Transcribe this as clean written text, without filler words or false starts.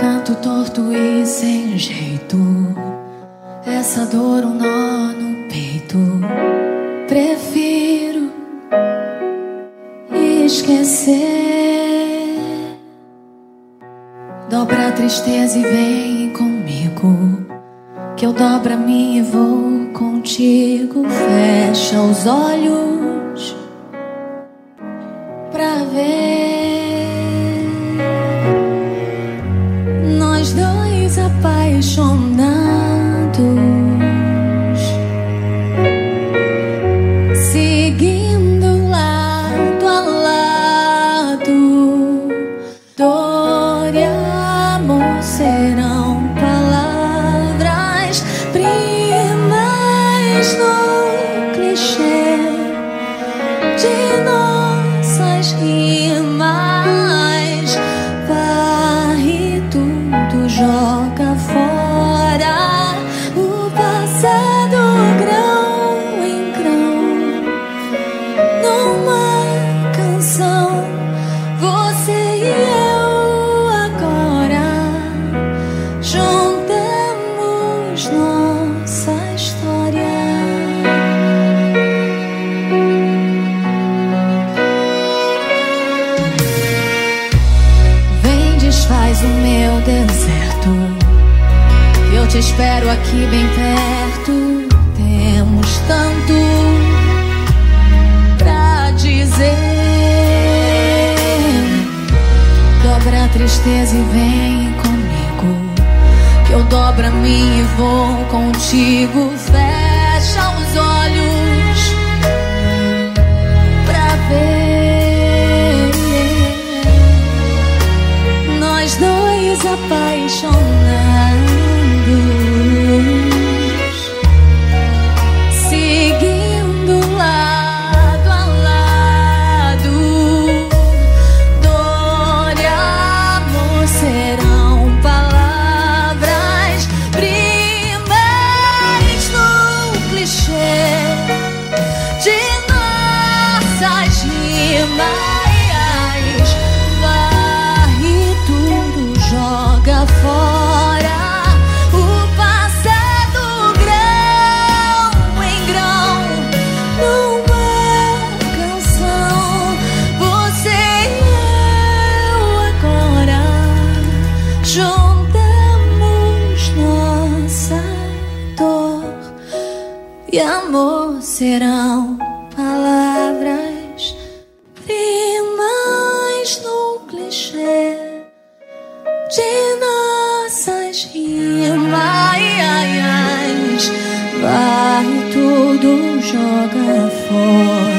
Canto torto e sem jeito, essa dor um nó no peito. Prefiro esquecer. Dobra a tristeza e vem comigo, que eu dobro a mim e vou contigo. Fecha os olhos pra ver nós dois apaixonados, seguindo lado a lado. Dor e amor serão palavras primas no clichê de nossas rimas. Varre tudo, joga fora o passado grão em grão. Numa canção, você e eu agora juntamos nossa história. Vem, desfaz o meu deserto, eu te espero aqui bem perto. Temos tanto pra dizer. Dobra a tristeza e vem comigo, que eu dobro a mim e vou contigo. Fecha os olhos pra ver nós dois apaixonados, seguindo lado a lado. Dor e amor serão palavras primas no clichê de nossas rimas. Varre tudo, joga fora o passado grão em grão. Numa canção, você e eu agora juntamos nossa dor e amor serão palavras primas no clichê de nossas rimas. Vai tudo, joga fora